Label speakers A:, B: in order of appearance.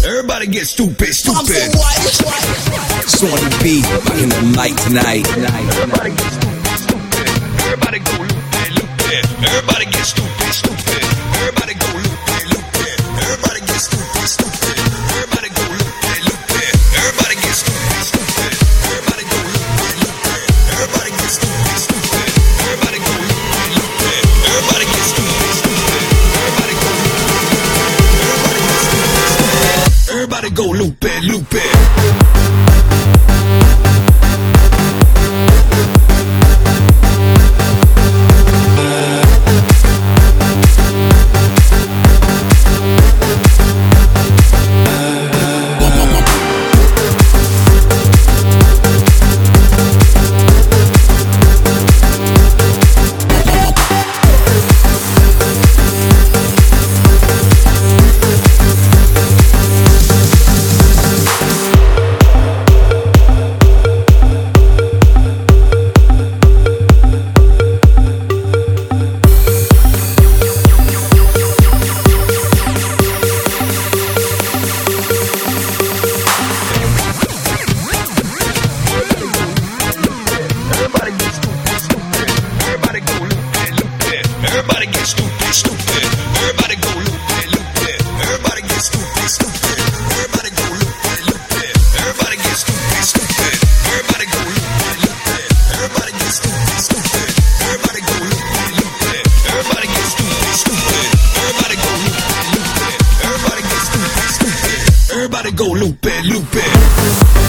A: Everybody get stupid, stupid.
B: Shorty B, rocking the mic tonight.
A: Everybody get stupid, stupid. Everybody go loopy, loopy. Everybody get stupid, stupid. Everybody go loopy, loopy. Everybody get stupid, stupid. Everybody go loopy, loopy. Everybody get stupid, stupid. Everybody go loopy, loopy. Everybody get stupid, stupid. Everybody go loopy, loopy. Everybody get stupid, stupid. Everybody go loopy, loopy. Everybody go loopy, loopy. Everybody get stupid, stupid. Everybody go loopy, loopy. Everybody get stupid, stupid. Everybody go loopy, loopy. Everybody get stupid, stupid. Everybody go loopy, loopy. Everybody get stupid, stupid. Everybody go loopy, loopy. Everybody get stupid, stupid. Everybody go loopy, loopy. Everybody get stupid, stupid. Everybody go loopy, loopy.